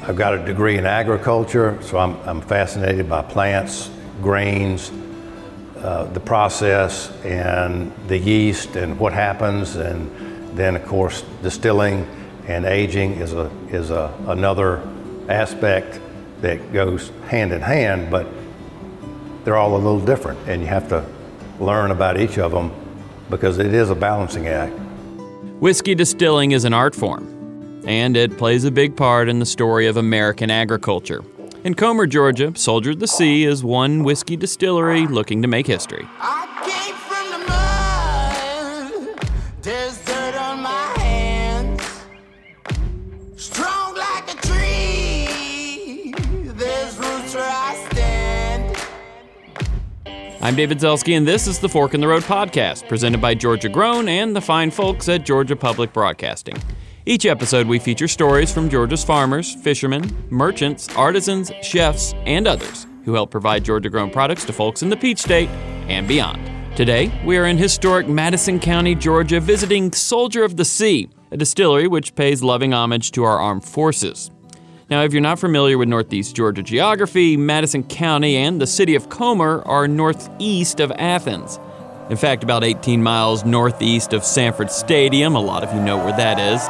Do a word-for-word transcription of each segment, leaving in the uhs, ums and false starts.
I've got a degree in agriculture, so I'm, I'm fascinated by plants, grains, uh, the process, and the yeast, and what happens, and then, of course, distilling and aging is a is a another aspect that goes hand in hand, but they're all a little different, and you have to learn about each of them because it is a balancing act. Whiskey distilling is an art form, and it plays a big part in the story of American agriculture. In Comer, Georgia, Soldier of the Sea is one whiskey distillery looking to make history. I came from the mud, there's dirt on my hands, strong like a tree, there's roots where I stand. I'm David Zelski, and this is the Fork in the Road podcast, presented by Georgia Grown and the fine folks at Georgia Public Broadcasting. Each episode, we feature stories from Georgia's farmers, fishermen, merchants, artisans, chefs, and others who help provide Georgia-grown products to folks in the Peach State and beyond. Today, we are in historic Madison County, Georgia, visiting Soldier of the Sea, a distillery which pays loving homage to our armed forces. Now, if you're not familiar with Northeast Georgia geography, Madison County and the city of Comer are northeast of Athens. In fact, about eighteen miles northeast of Sanford Stadium. A lot of you know where that is.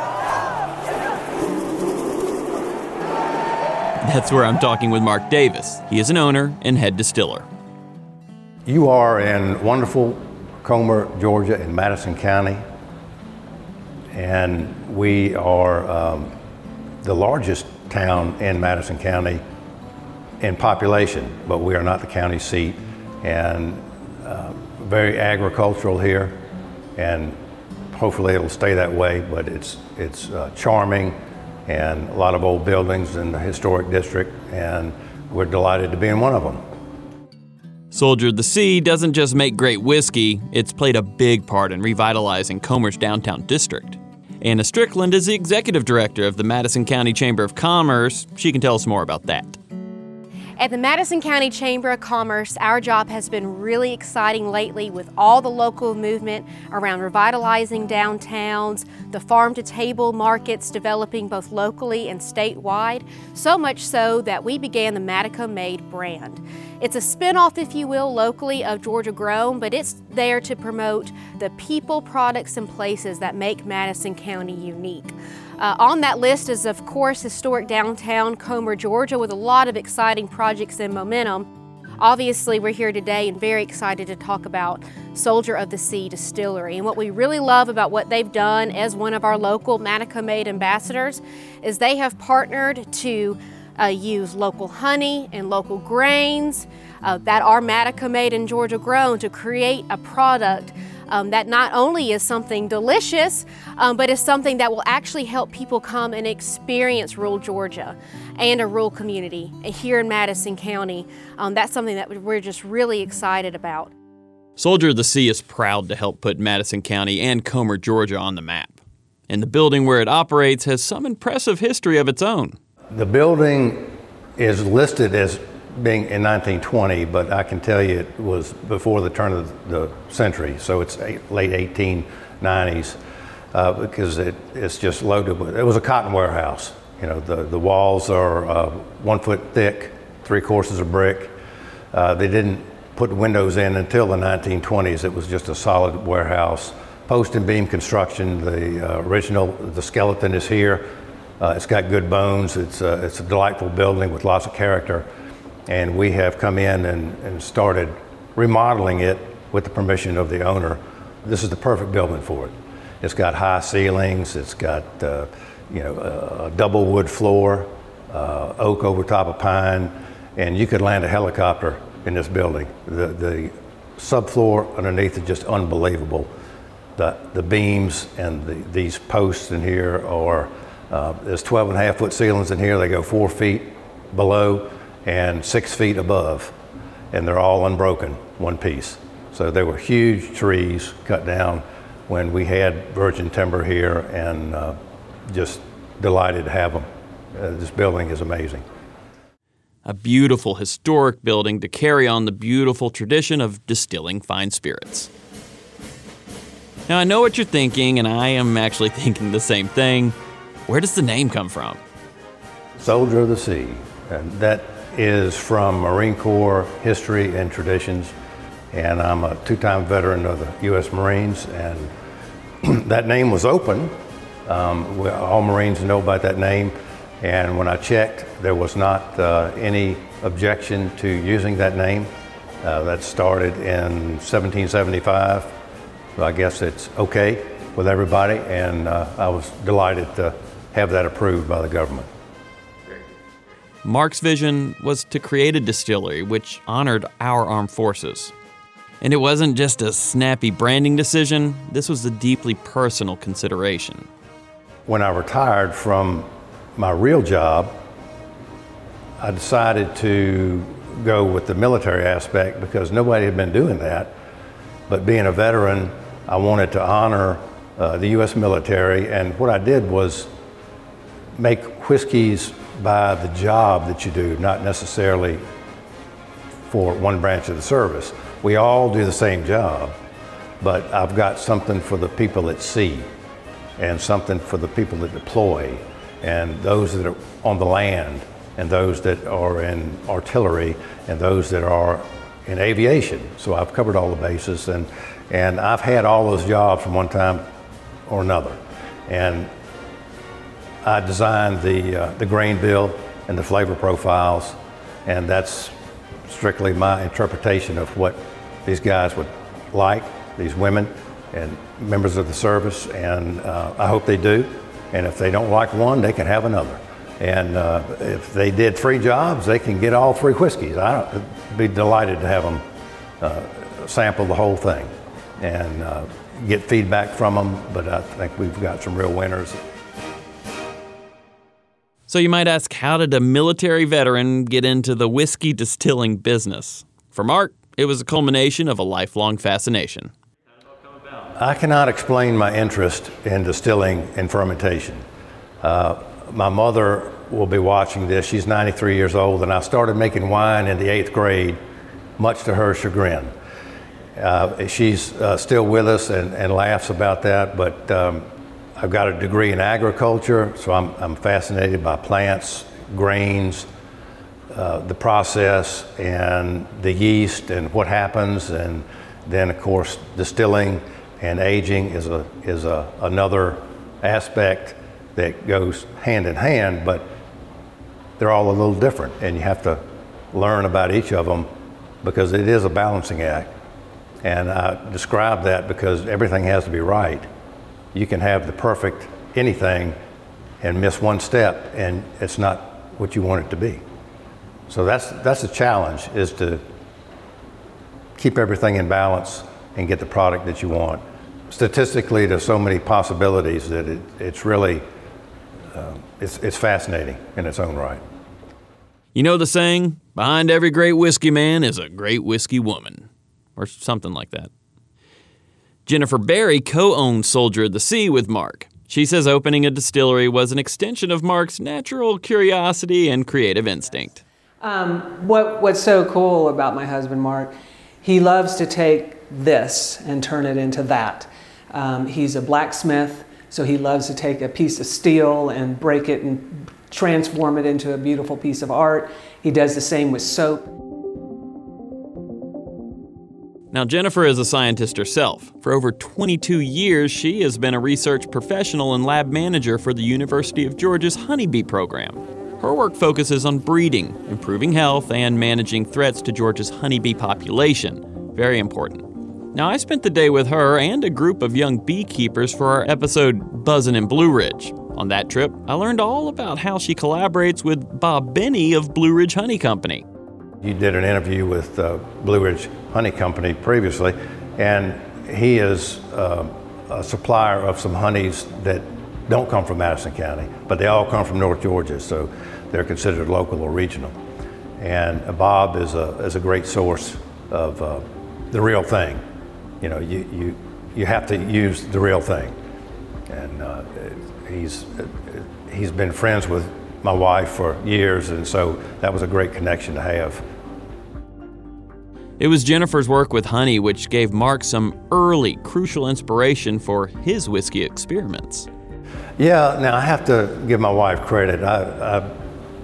That's where I'm talking with Mark Davis. He is an owner and head distiller. You are in wonderful Comer, Georgia, in Madison County, and we are um, the largest town in Madison County in population, but we are not the county seat, and uh, very agricultural here, and hopefully it'll stay that way, but it's, it's uh, charming, and a lot of old buildings in the historic district, and we're delighted to be in one of them. Soldier of the Sea doesn't just make great whiskey, it's played a big part in revitalizing Comer's downtown district. Anna Strickland is the executive director of the Madison County Chamber of Commerce. She can tell us more about that. At the Madison County Chamber of Commerce, our job has been really exciting lately with all the local movement around revitalizing downtowns, the farm-to-table markets developing both locally and statewide, so much so that we began the Matica Made brand. It's a spinoff, if you will, locally of Georgia Grown, but it's there to promote the people, products, and places that make Madison County unique. Uh, on that list is, of course, historic downtown Comer, Georgia, with a lot of exciting projects and momentum. Obviously, we're here today and very excited to talk about Soldier of the Sea Distillery. And what we really love about what they've done as one of our local Matica Made ambassadors is they have partnered to uh, use local honey and local grains uh, that are Matica Made and Georgia Grown to create a product Um, that not only is something delicious, um, but is something that will actually help people come and experience rural Georgia and a rural community here in Madison County. Um, that's something that we're just really excited about. Soldier of the Sea is proud to help put Madison County and Comer, Georgia on the map. And the building where it operates has some impressive history of its own. The building is listed as being in nineteen twenty, but I can tell you it was before the turn of the century, so it's late eighteen nineties, uh, because it, it's just loaded with, it was a cotton warehouse. You know, the, the walls are uh, one foot thick, three courses of brick. Uh, they didn't put windows in until the nineteen twenties. It was just a solid warehouse. Post and beam construction, the uh, original, the skeleton is here. Uh, it's got good bones. It's a, it's a delightful building with lots of character. And we have come in and, and started remodeling it with the permission of the owner. This is the perfect building for it. It's got high ceilings, it's got uh, you know, a, a double wood floor, uh, oak over top of pine, and you could land a helicopter in this building. The, the subfloor underneath is just unbelievable. The, the beams and the, these posts in here are, uh, there's twelve and a half foot ceilings in here. They go four feet below and six feet above, and they're all unbroken, one piece. So they were huge trees cut down when we had virgin timber here, and uh, just delighted to have them. Uh, this building is amazing. A beautiful historic building to carry on the beautiful tradition of distilling fine spirits. Now I know what you're thinking, and I am actually thinking the same thing. Where does the name come from? Soldier of the Sea. And that is from Marine Corps history and traditions. And I'm a two-time veteran of the U S Marines. And that name was open. Um, we- all Marines know about that name. And when I checked, there was not uh, any objection to using that name. Uh, that started in seventeen seventy-five. So I guess it's okay with everybody. And uh, I was delighted to have that approved by the government. Mark's vision was to create a distillery which honored our armed forces. And it wasn't just a snappy branding decision, this was a deeply personal consideration. When I retired from my real job, I decided to go with the military aspect because nobody had been doing that. But being a veteran, I wanted to honor uh, the U S military, and what I did was make whiskeys by the job that you do, not necessarily for one branch of the service. We all do the same job, but I've got something for the people at sea and something for the people that deploy and those that are on the land and those that are in artillery and those that are in aviation. So I've covered all the bases, and, and I've had all those jobs from one time or another. And I designed the, uh, the grain bill and the flavor profiles, and that's strictly my interpretation of what these guys would like, these women and members of the service, and uh, I hope they do. And if they don't like one, they can have another. And uh, if they did three jobs, they can get all three whiskeys. I'd be delighted to have them uh, sample the whole thing and uh, get feedback from them, but I think we've got some real winners. So you might ask, how did a military veteran get into the whiskey distilling business? For Mark, it was a culmination of a lifelong fascination. I cannot explain my interest in distilling and fermentation. Uh, my mother will be watching this. She's ninety-three years old, and I started making wine in the eighth grade, much to her chagrin. Uh, she's uh, still with us and, and laughs about that, but um, I've got a degree in agriculture, so I'm, I'm fascinated by plants, grains, uh, the process, and the yeast and what happens, and then of course distilling and aging is a is a another aspect that goes hand in hand, but they're all a little different, and you have to learn about each of them because it is a balancing act. And I describe that because everything has to be right. You can have the perfect anything and miss one step, and it's not what you want it to be. So that's that's the challenge, is to keep everything in balance and get the product that you want. Statistically, there's so many possibilities that it, it's really uh, it's it's fascinating in its own right. You know the saying, behind every great whiskey man is a great whiskey woman, or something like that. Jennifer Berry co-owned Soldier of the Sea with Mark. She says opening a distillery was an extension of Mark's natural curiosity and creative instinct. Um, what, what's so cool about my husband, Mark, he loves to take this and turn it into that. Um, he's a blacksmith, so he loves to take a piece of steel and break it and transform it into a beautiful piece of art. He does the same with soap. Now, Jennifer is a scientist herself. For over twenty-two years, she has been a research professional and lab manager for the University of Georgia's honeybee program. Her work focuses on breeding, improving health, and managing threats to Georgia's honeybee population. Very important. Now, I spent the day with her and a group of young beekeepers for our episode Buzzin' in Blue Ridge. On that trip, I learned all about how she collaborates with Bob Benny of Blue Ridge Honey Company. You did an interview with uh, Blue Ridge Honey Company previously, and he is uh, a supplier of some honeys that don't come from Madison County, but they all come from North Georgia, so they're considered local or regional. And uh, Bob is a is a great source of uh, the real thing. You know, you you you have to use the real thing, and uh, he's he's been friends with my wife for years, and so that was a great connection to have. It was Jennifer's work with honey which gave Mark some early, crucial inspiration for his whiskey experiments. Yeah, now I have to give my wife credit. I, I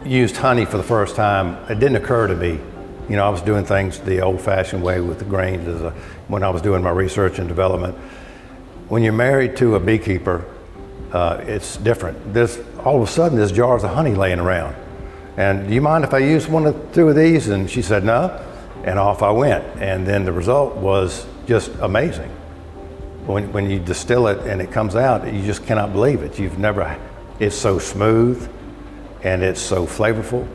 used honey for the first time, it didn't occur to me. You know, I was doing things the old-fashioned way with the grains as a, when I was doing my research and development. When you're married to a beekeeper, uh, it's different. There's, all of a sudden, there's jars of honey laying around. And do you mind if I use one or two of these? And she said, no. And off I went. And then the result was just amazing. When, when you distill it and it comes out, you just cannot believe it. You've never, it's so smooth and it's so flavorful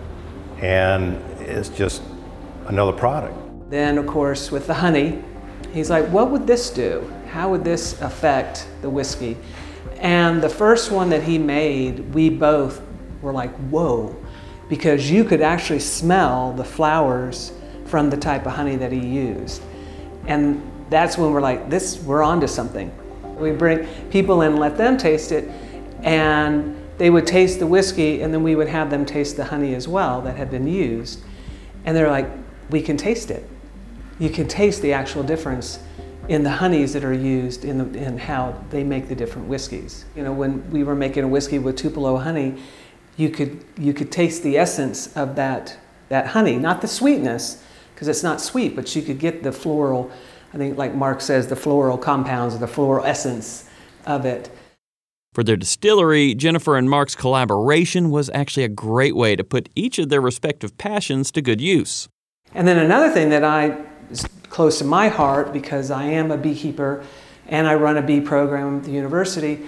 and it's just another product. Then, of course, with the honey, he's like, what would this do? How would this affect the whiskey? And the first one that he made, we both were like, whoa, because you could actually smell the flowers from the type of honey that he used. And that's when we're like, this, we're onto something. We bring people in, let them taste it, and they would taste the whiskey, and then we would have them taste the honey as well that had been used. And they're like, we can taste it. You can taste the actual difference in the honeys that are used in, the, in how they make the different whiskeys. You know, when we were making a whiskey with Tupelo honey, you could, you could taste the essence of that, that honey, not the sweetness, because it's not sweet, but you could get the floral, I think like Mark says, the floral compounds or the floral essence of it. For their distillery, Jennifer and Mark's collaboration was actually a great way to put each of their respective passions to good use. And then another thing that I is close to my heart, because I am a beekeeper and I run a bee program at the university,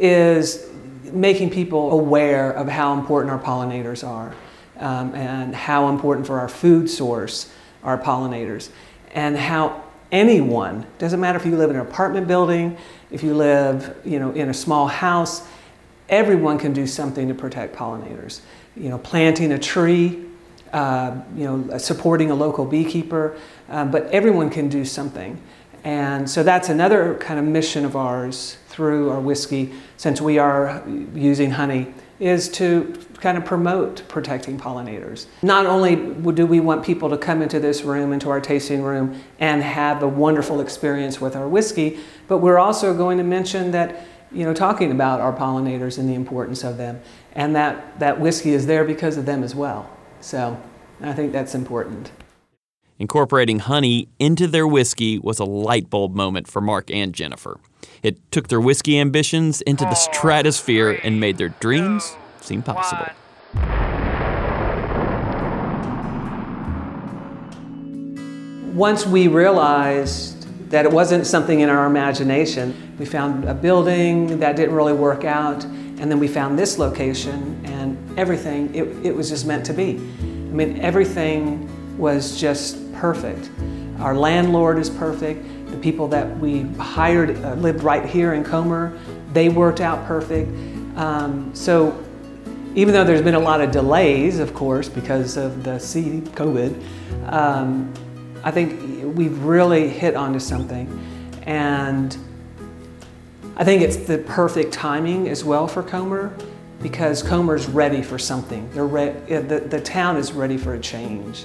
is making people aware of how important our pollinators are, um, and how important for our food source are pollinators, and how anyone, doesn't matter if you live in an apartment building, if you live, you know, in a small house, everyone can do something to protect pollinators. You know, planting a tree, uh, you know, supporting a local beekeeper, uh, but everyone can do something. And so that's another kind of mission of ours through our whiskey, since we are using honey, is to kind of promote protecting pollinators. Not only do we want people to come into this room, into our tasting room, and have a wonderful experience with our whiskey, but we're also going to mention that, you know, talking about our pollinators and the importance of them, and that that whiskey is there because of them as well. So I think that's important. Incorporating honey into their whiskey was a light bulb moment for Mark and Jennifer. It took their whiskey ambitions into the stratosphere and made their dreams seem possible. Once we realized that it wasn't something in our imagination, we found a building that didn't really work out, and then we found this location, and everything, it, it was just meant to be. I mean, everything was just perfect. Our landlord is perfect. The people that we hired uh, lived right here in Comer. They worked out perfect. Um, so even though there's been a lot of delays, of course, because of the C COVID, um, I think we've really hit onto something. And I think it's the perfect timing as well for Comer, because Comer's ready for something. They're re- the, the town is ready for a change.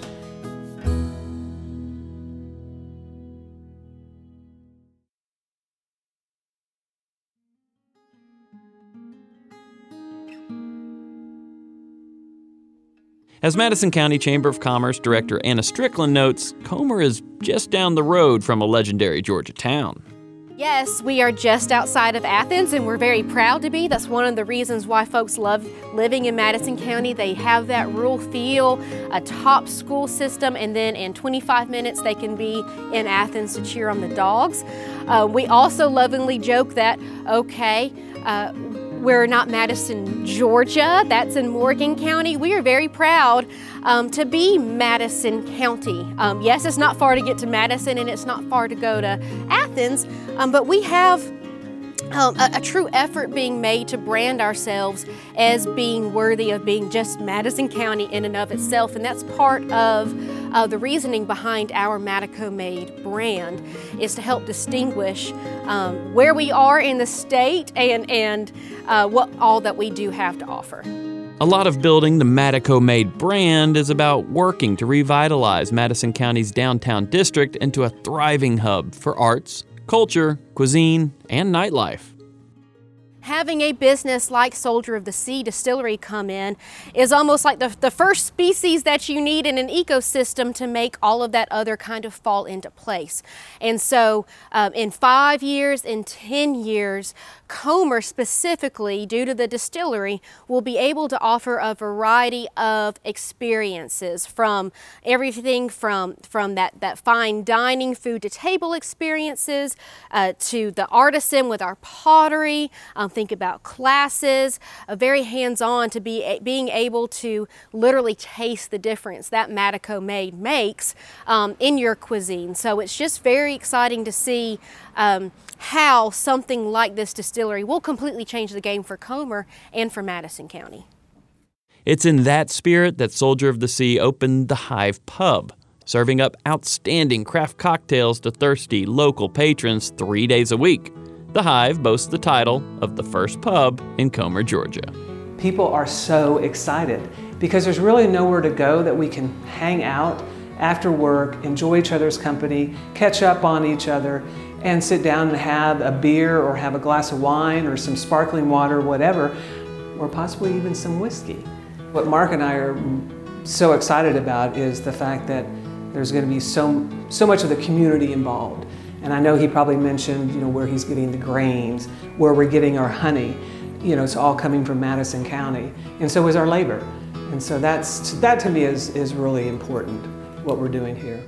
As Madison County Chamber of Commerce Director Anna Strickland notes, Comer is just down the road from a legendary Georgia town. Yes, we are just outside of Athens, and we're very proud to be. That's one of the reasons why folks love living in Madison County. They have that rural feel, a top school system, and then in twenty-five minutes they can be in Athens to cheer on the dogs. Uh, we also lovingly joke that, okay, uh, we're not Madison, Georgia. That's in Morgan County. We are very proud um, to be Madison County. Um, yes, it's not far to get to Madison, and it's not far to go to Athens, um, but we have um, a, a true effort being made to brand ourselves as being worthy of being just Madison County in and of itself, and that's part of uh, the reasoning behind our Madico Made brand, is to help distinguish um, where we are in the state and, and uh, what all that we do have to offer. A lot of building the Madico Made brand is about working to revitalize Madison County's downtown district into a thriving hub for arts, culture, cuisine, and nightlife. having a business like Soldier of the Sea Distillery come in is almost like the, the first species that you need in an ecosystem to make all of that other kind of fall into place. And so um, in five years, in ten years, Comer specifically, due to the distillery, will be able to offer a variety of experiences, from everything from, from that, that fine dining, food to table experiences, uh, to the artisan with our pottery. Um, think about classes, uh, very hands-on, to be being able to literally taste the difference that Matico Made makes um, in your cuisine. So it's just very exciting to see um, how something like this distillery will completely change the game for Comer and for Madison County. It's in that spirit that Soldier of the Sea opened the Hive Pub, serving up outstanding craft cocktails to thirsty local patrons three days a week. The Hive boasts the title of the first pub in Comer, Georgia. People are so excited because there's really nowhere to go that we can hang out after work, enjoy each other's company, catch up on each other, and sit down and have a beer or have a glass of wine or some sparkling water, whatever, or possibly even some whiskey. What Mark and I are so excited about is the fact that there's going to be so, so much of the community involved. And I know he probably mentioned, you know, where he's getting the grains, where we're getting our honey. You know, it's all coming from Madison County. And so is our labor. And so that's, that to me is, is really important, what we're doing here.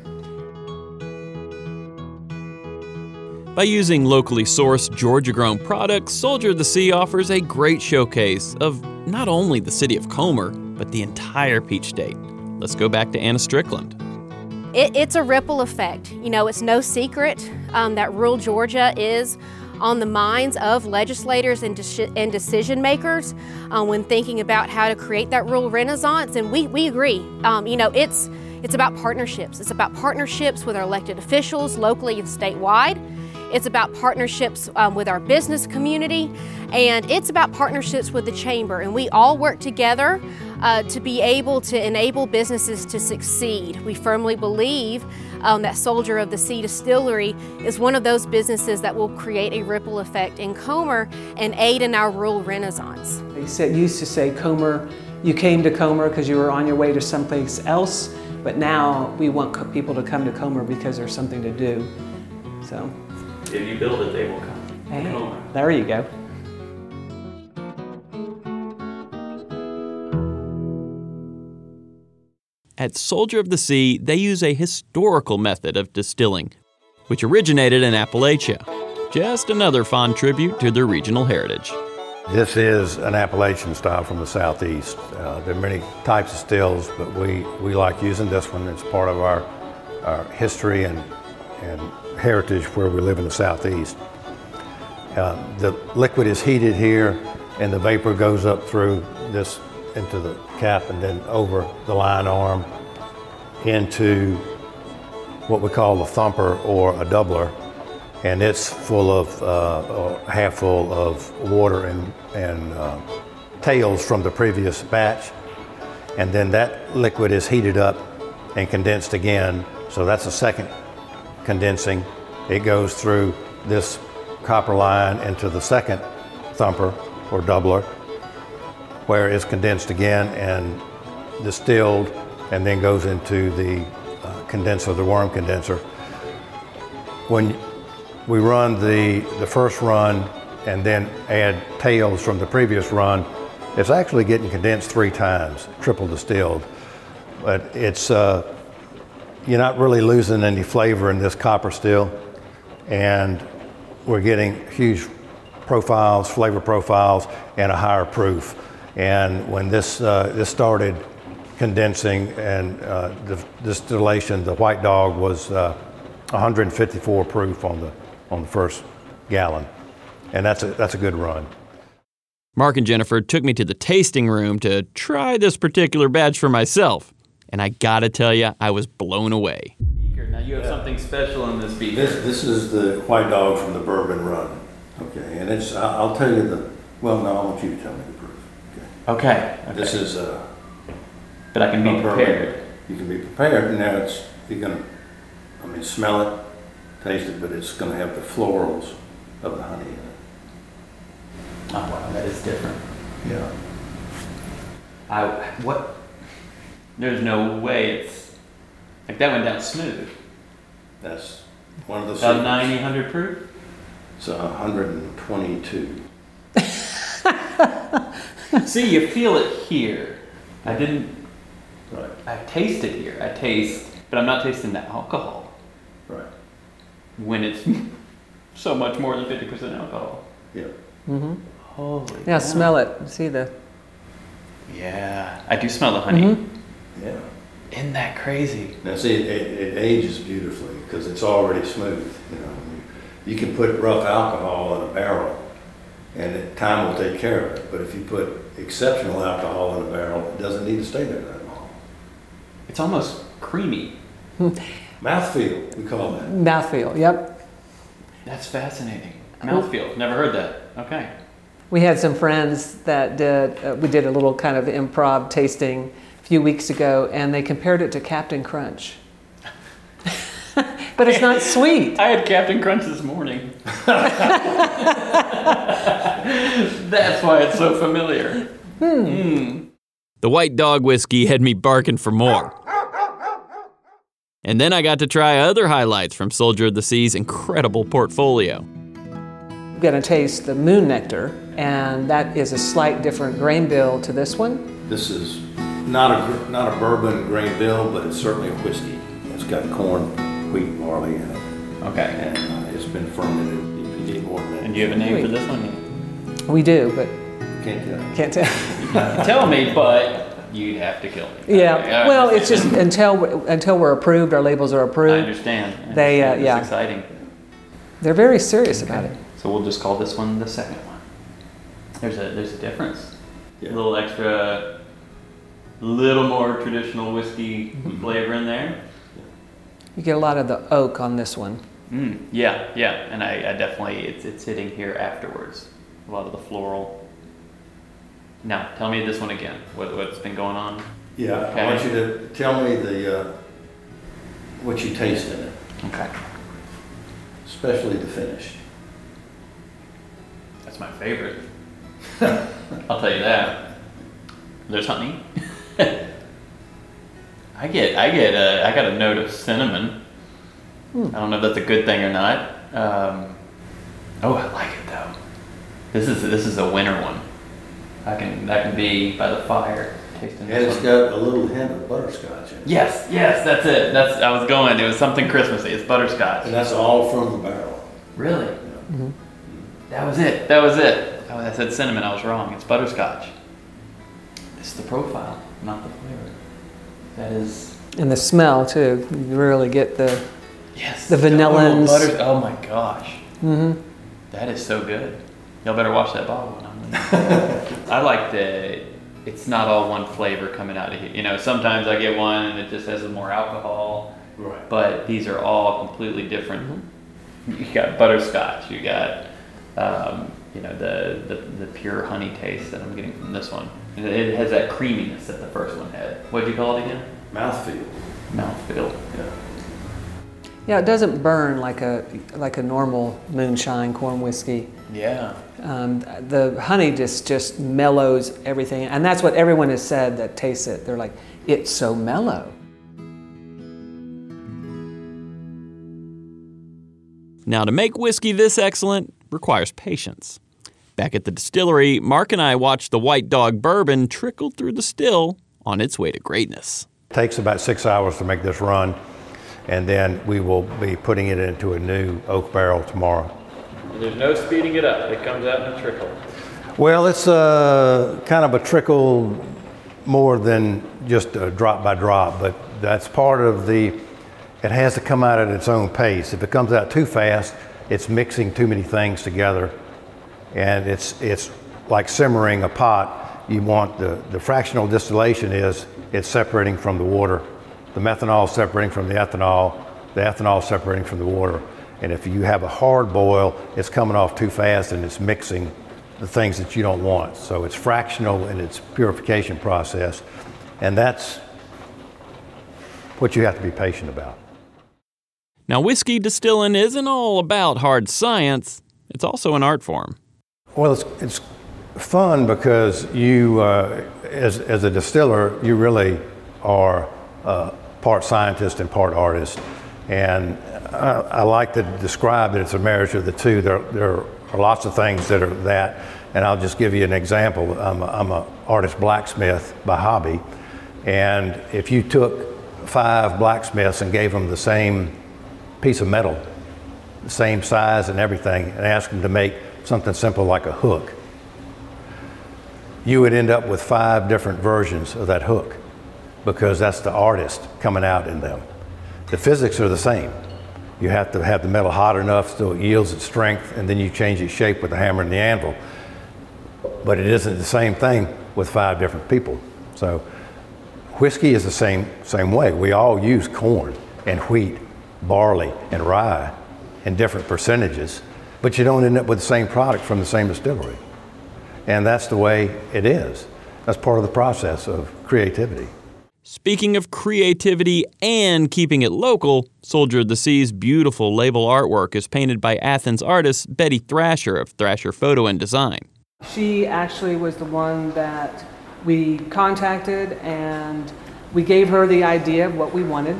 By using locally sourced Georgia-grown products, Soldier of the Sea offers a great showcase of not only the city of Comer, but the entire Peach State. Let's go back to Anna Strickland. It, it's a ripple effect. You know, it's no secret um, that rural Georgia is on the minds of legislators and, de- and decision makers uh, when thinking about how to create that rural renaissance, and we, we agree. Um, you know, it's, it's about partnerships. It's about partnerships with our elected officials locally and statewide. It's about partnerships um, with our business community, and it's about partnerships with the Chamber. And we all work together uh, to be able to enable businesses to succeed. We firmly believe um, that Soldier of the Sea Distillery is one of those businesses that will create a ripple effect in Comer and aid in our rural renaissance. They said, used to say Comer, you came to Comer because you were on your way to someplace else, but now we want co- people to come to Comer because there's something to do. So. If you build it, they will come. Hey, there you go. At Soldier of the Sea, they use a historical method of distilling, which originated in Appalachia. Just another fond tribute to their regional heritage. This is an Appalachian style from the southeast. Uh, there are many types of stills, but we, we like using this one. It's part of our, our history and, and heritage where we live in the southeast. Uh, the liquid is heated here and the vapor goes up through this into the cap and then over the line arm into what we call a thumper or a doubler, and it's full of, uh, or half full of water and, and uh, tails from the previous batch, and then that liquid is heated up and condensed again, so that's a second condensing. It goes through this copper line into the second thumper or doubler, where it's condensed again and distilled, and then goes into the uh, condenser, the worm condenser. When we run the, the first run and then add tails from the previous run, it's actually getting condensed three times, triple distilled. But it's, uh, you're not really losing any flavor in this copper still, and we're getting huge profiles, flavor profiles, and a higher proof. And when this uh, this started condensing and uh, the distillation, the White Dog was uh, one hundred fifty-four proof on the on the first gallon, and that's a that's a good run. Mark and Jennifer took me to the tasting room to try this particular batch for myself, and I gotta tell you, I was blown away. Now you have yeah. something special in this beaker. This this is the White Dog from the Bourbon Run, okay, and it's I'll tell you the well no I want you to tell me the proof. Okay. okay. This is uh. But I can be prepared. Bourbon. You can be prepared, and now it's you're gonna, I mean, smell it, taste it, but it's gonna have the florals of the honey in it. Oh wow, that is different. Yeah. I what? There's no way it's like that went down smooth. That's one of the About secrets. ninety, one hundred proof. It's one hundred twenty-two. See, you feel it here. I didn't. Right. I taste it here. I taste, but I'm not tasting the alcohol Right. when it's so much more than fifty percent alcohol. Yeah. Mm-hmm. Holy. Yeah, cow. smell it. See the. Yeah, I do smell the honey. Mm-hmm. Yeah. Isn't that crazy? Now see, it, it, it ages beautifully because it's already smooth. You know, you can put rough alcohol in a barrel, and it, time will take care of it. But if you put exceptional alcohol in a barrel, it doesn't need to stay there that long. It's almost creamy. Mouthfeel, we call that. Mouthfeel, yep. That's fascinating. Mouthfeel. Never heard that. Okay. We had some friends that did, uh, we did a little kind of improv tasting a few weeks ago, and they compared it to Captain Crunch. But it's not sweet. I had Captain Crunch this morning. That's why it's so familiar. Hmm. Mm. The White Dog whiskey had me barking for more. And then I got to try other highlights from Soldier of the Sea's incredible portfolio. We're going to taste the Moon Nectar, and that is a slight different grain bill to this one. This is not a gr- not a bourbon grain bill, but it's certainly a whiskey. It's got corn, wheat, and barley in it, Okay. and uh, it's been fermented. You need more than that. And do you have a name for this one? We do, but Can't tell. can't tell. You can tell me, but you'd have to kill me. Yeah, Okay, I well, it's understand. just until, we- until we're approved, our labels are I approved. understand. I They, uh, understand. yeah. It's exciting. They're very serious about it. So we'll just call this one the second one. There's a there's a difference. Yeah. A little extra, little more traditional whiskey flavor in there. You get a lot of the oak on this one. Mm, yeah, yeah, and I, I definitely it's it's hitting here afterwards. A lot of the floral. Now, tell me this one again. What what's been going on? Yeah, Okay. I want you to tell me the uh, what you taste in it, Okay, especially the finish. that's my favorite. I'll tell you that. There's honey. I get I get a, I got a note of cinnamon. I don't know if that's a good thing or not. Um, oh, I like it though. This is this is a winter one. I can that can be by the fire tasting And this it's one. got a little hint of butterscotch in it. Yes, yes, that's it. That's I was going. It was something Christmassy. It's butterscotch. And that's all from the barrel. Really? Yeah. That was it. That was it. Oh, I said cinnamon. I was wrong. It's butterscotch. This is the profile, not the flavor. That is. And the smell, too. You really get the... Yes. The vanillins. Oh, butter- oh my gosh. Mm-hmm. That is so good. Y'all better watch that bottle when I'm leaving. I like that it's not all one flavor coming out of here. You know, sometimes I get one and it just has more alcohol. Right. But these are all completely different. You got butterscotch. You got, um, you know, the, the the pure honey taste that I'm getting from this one. It- It has that creaminess that the first one had. What did you call it again? Mouthfeel. Mouthfeel. Yeah. Yeah, it doesn't burn like a like a normal moonshine corn whiskey. Yeah. Um, the honey just just mellows everything, and that's what everyone has said that tastes it. They're like, it's so mellow. Now, to make whiskey this excellent requires patience. Back at the distillery, Mark and I watched the White Dog bourbon trickle through the still on its way to greatness. Takes about six hours to make this run, and then we will be putting it into a new oak barrel tomorrow. There's no speeding it up. It comes out in a trickle. Well, it's uh, kind of a trickle more than just a drop by drop, but that's part of the, it has to come out at its own pace. If it comes out too fast, it's mixing too many things together, and it's it's like simmering a pot. You want the, the fractional distillation is it's separating from the water. The methanol is separating from the ethanol, the ethanol is separating from the water. And if you have a hard boil, it's coming off too fast and it's mixing the things that you don't want. So it's fractional in its purification process, and that's what you have to be patient about. Now, whiskey distilling isn't all about hard science. It's also an art form. Well, it's, it's fun because you, uh, as, as a distiller, you really are uh, part scientist and part artist. And I, I like to describe that it's a marriage of the two. There, there are lots of things that are that, and I'll just give you an example. I'm a, I'm a artist blacksmith by hobby, and if you took five blacksmiths and gave them the same piece of metal, the same size and everything, and asked them to make something simple like a hook, you would end up with five different versions of that hook, because that's the artist coming out in them. The physics are the same. You have to have the metal hot enough so it yields its strength, and then you change its shape with the hammer and the anvil. But it isn't the same thing with five different people. So whiskey is the same, same way. We all use corn and wheat, barley and rye in different percentages, but you don't end up with the same product from the same distillery. And that's the way it is. That's part of the process of creativity. Speaking of creativity and keeping it local, Soldier of the Sea's beautiful label artwork is painted by Athens artist Betty Thrasher of Thrasher Photo and Design. She actually was the one that we contacted, and we gave her the idea of what we wanted.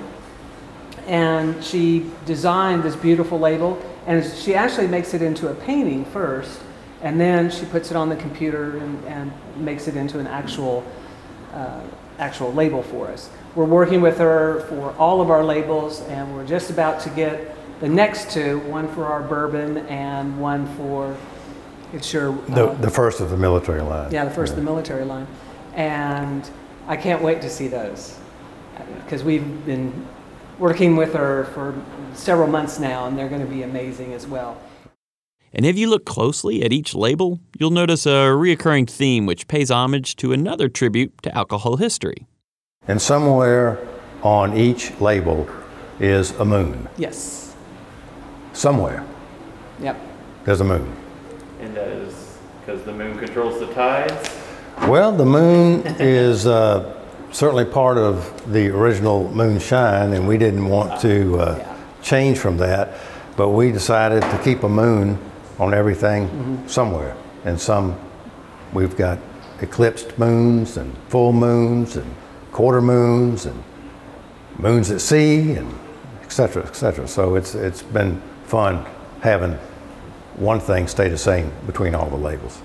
And she designed this beautiful label, and she actually makes it into a painting first, and then she puts it on the computer and, and makes it into an actual uh, actual label for us. We're working with her for all of our labels, and we're just about to get the next two, one for our bourbon and one for, it's your... Uh, the, the first of the military line. Yeah, the first yeah. of the military line. And I can't wait to see those, because we've been working with her for several months now, and they're going to be amazing as well. And if you look closely at each label, you'll notice a reoccurring theme which pays homage to another tribute to alcohol history. And somewhere on each label is a moon. Yes. Somewhere. Yep. There's a moon. And that is because the moon controls the tides? Well, the moon is uh, certainly part of the original moonshine, and we didn't want to uh, yeah. change from that, but we decided to keep a moon on everything mm-hmm. somewhere. And some, we've got eclipsed moons and full moons and quarter moons and moons at sea and et cetera, et cetera. So it's it's been fun having one thing stay the same between all the labels.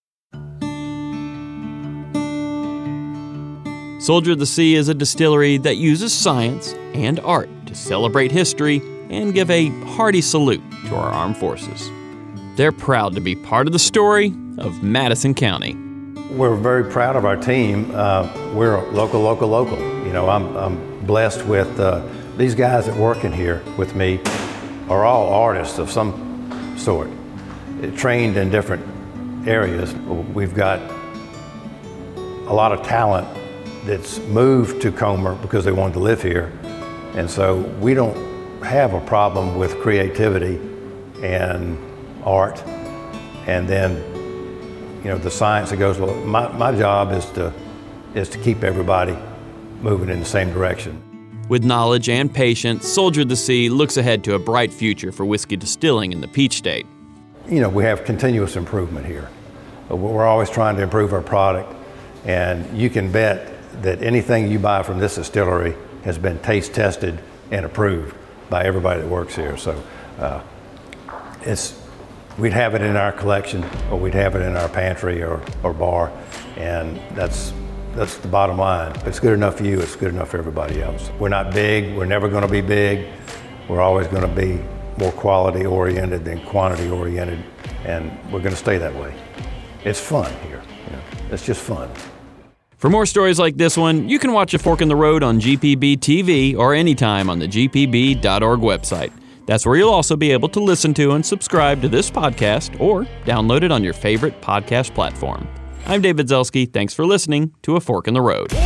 Soldier of the Sea is a distillery that uses science and art to celebrate history and give a hearty salute to our armed forces. They're proud to be part of the story of Madison County. We're very proud of our team. Uh, we're local, local, local. You know, I'm, I'm blessed with uh, these guys that work in here with me are all artists of some sort, trained in different areas. We've got a lot of talent that's moved to Comer because they wanted to live here. And so we don't have a problem with creativity and art, and then, you know, the science that goes with it. My, my job is to, is to keep everybody moving in the same direction. With knowledge and patience, Soldier of the Sea looks ahead to a bright future for whiskey distilling in the Peach State. You know, we have continuous improvement here. We're always trying to improve our product, and you can bet that anything you buy from this distillery has been taste tested and approved by everybody that works here. So uh, it's, we'd have it in our collection, or we'd have it in our pantry or, or bar, and that's that's the bottom line. If it's good enough for you, it's good enough for everybody else. We're not big, we're never gonna be big. We're always gonna be more quality oriented than quantity oriented, and we're gonna stay that way. It's fun here, you know? It's just fun. For more stories like this one, you can watch A Fork in the Road on G P B T V or anytime on the G P B dot org website. That's where you'll also be able to listen to and subscribe to this podcast or download it on your favorite podcast platform. I'm David Zelski. Thanks for listening to A Fork in the Road.